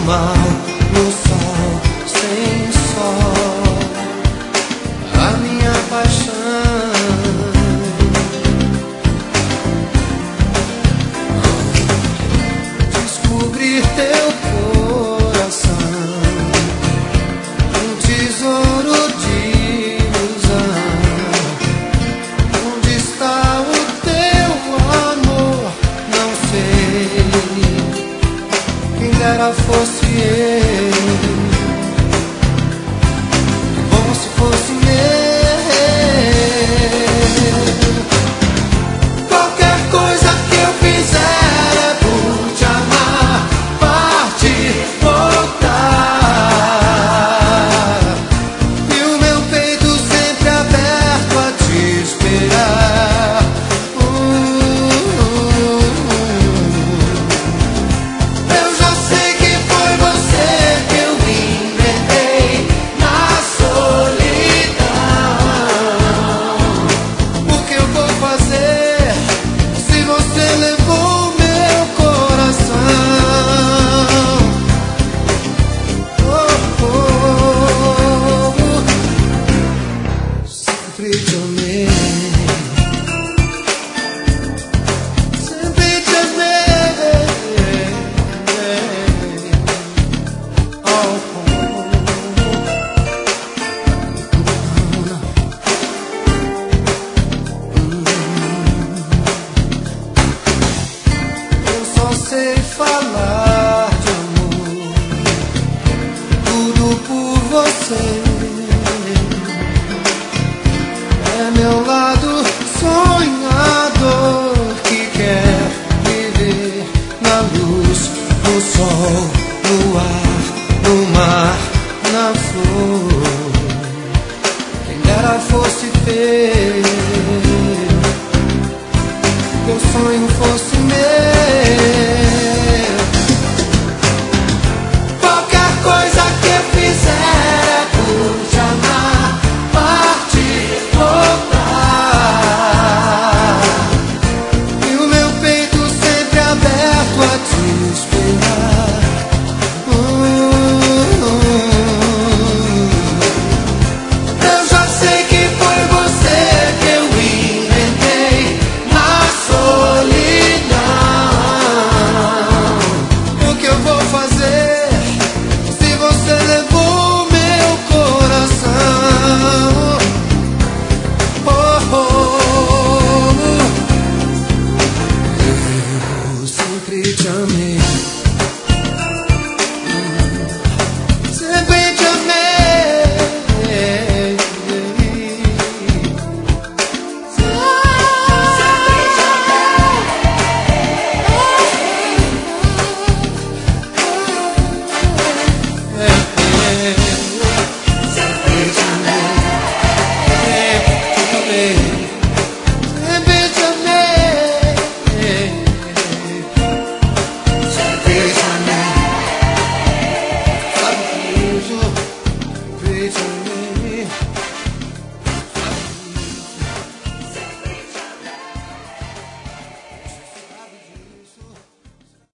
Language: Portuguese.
mal, no sol, sem sol, a minha paixão. Descobrir teu coração, um tesouro de ilusão. Onde está o teu amor? Não sei. Quem dera fosse eu, que bom se fosse meu. Qualquer coisa que eu fizer é por te amar, partir, voltar, e o meu peito sempre aberto a te esperar. Eu já sei que foi você que eu inventei na solidão. O que eu vou fazer se você levou meu coração? Oh, oh, sempre te amei, sempre te amei. Oh, eu só sei falar de amor, tudo por você. É meu lado sonhador que quer viver na luz, no sol, no ar, no mar, na flor. Quem dera fosse ter, que o sonho fosse meu. Qualquer coisa que eu fizer é por te amar, partir, voltar, e o meu peito sempre aberto a te esperar. Eu já sei que foi você que eu inventei na solidão. O que eu vou fazer se você levou meu coração? Oh, oh, oh. Eu sempre te amei.